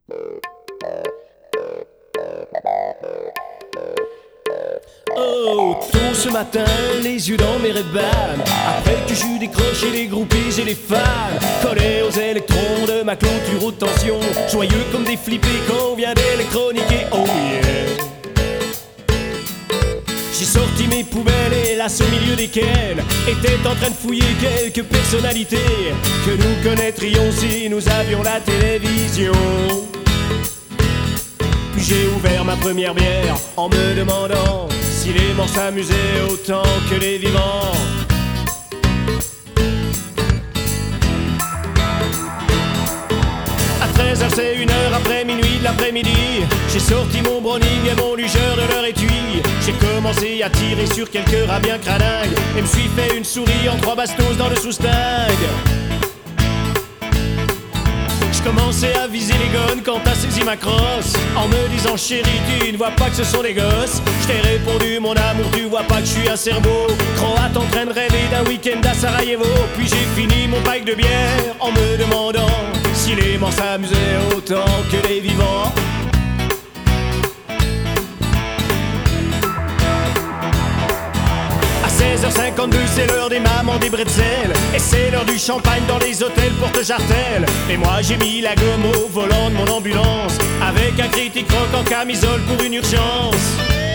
Oh, tôt ce matin, les yeux dans mes Ray-Ban, après que j'eus décroché les groupies et les fans, collés aux électrons de ma clôture haute tension, joyeux comme des flippés qu'on vient d'électroniquer. Oh yeah. J'ai sorti mes poubelles et là, au milieu desquelles étaient en train de fouiller quelques personnalités que nous connaîtrions si nous avions la télévision. Puis j'ai ouvert ma première bière en me demandant si les morts s'amusaient autant que les vivants. À 13h, c'est 1h après minuit de l'après-midi. J'ai sorti mon browning et mon lugeur de leur étui. J'ai commencé à tirer sur quelques rats bien cradingues et me suis fait une souris en 3 bastos dans le sous-stingue. Commençais à viser les gones quand t'as saisi ma crosse, en me disant chérie tu ne vois pas que ce sont des gosses. Je t'ai répondu mon amour tu vois pas que je suis un cerveau croate en train de rêver d'un week-end à Sarajevo. Puis j'ai fini mon pack de bière en me demandant si les morts s'amusaient autant que les vivants. À 16h52 c'est l'heure des mamans des bretzels et c'est l'heure du champagne dans les hôtels Porte-Jartel. Et moi j'ai mis la gomme au volant de mon ambulance avec un critique rock en camisole pour une urgence.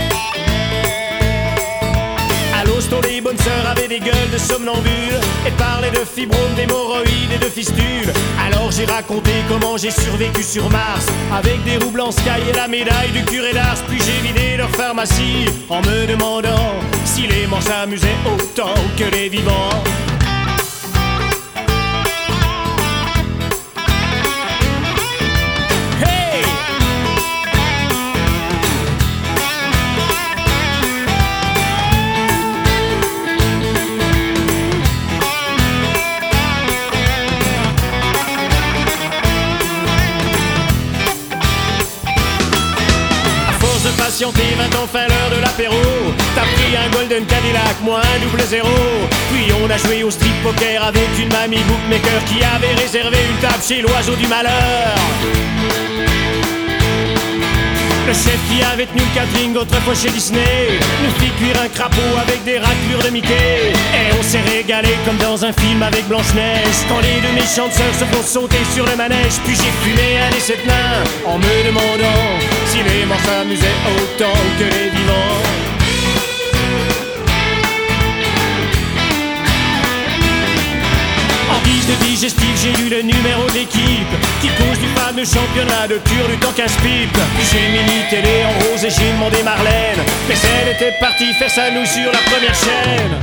À l'hosto les bonnes sœurs avaient des gueules de somnambules et parlaient de fibromes, d'hémorroïdes et de fistules. Alors j'ai raconté comment j'ai survécu sur Mars avec des roues blancs Sky et la médaille du curé d'Ars. Puis j'ai vidé leur pharmacie en me demandant si les morts s'amusaient autant que les vivants. Hey! À force de patienter, vint enfin l'heure de l'apéro. T'as pris un Golden Cadillac, moi un double zéro. Puis on a joué au strip poker avec une mamie bookmaker qui avait réservé une table chez l'oiseau du malheur. Le chef qui avait tenu le catering autrefois chez Disney nous fit cuire un crapaud avec des raclures de Mickey. Et on s'est régalé comme dans un film avec Blanche-Neige quand les deux méchantes sœurs se font sauter sur le manège. Puis j'ai fumé un essai de nain en me demandant si les morts s'amusaient autant que les vivants. En guise de digestif, j'ai lu le numéro d'équipe qui cause du fameux championnat de cure du temps 15 pipe. Puis j'ai mis une télé en rose et j'ai demandé Marlène, mais elle était partie faire sa nouille sur la première chaîne.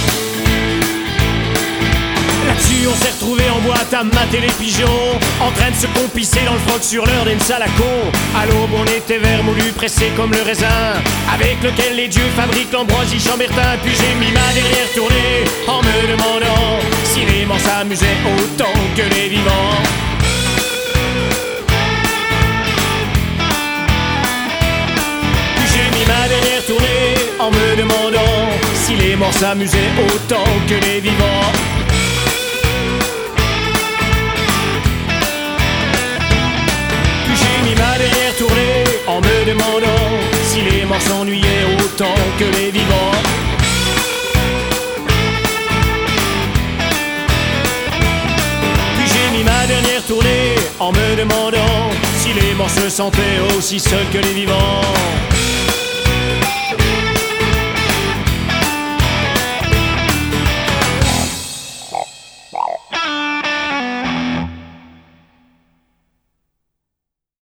Là-dessus on s'est retrouvés en boîte à mater les pigeons, en train de se compisser dans le froc sur l'heure d'une salle à con. À l'aube on était vermoulu, pressé comme le raisin, avec lequel les dieux fabriquent l'ambroisie Chambertin. Puis j'ai mis ma dernière tournée en me demandant si les morts s'amusaient autant que les vivants. Puis j'ai mis ma dernière tournée en me demandant si les morts s'amusaient autant que les vivants. Ma dernière tournée en me demandant si les morts s'ennuyaient autant que les vivants. Puis j'ai mis ma dernière tournée en me demandant si les morts se sentaient aussi seuls que les vivants.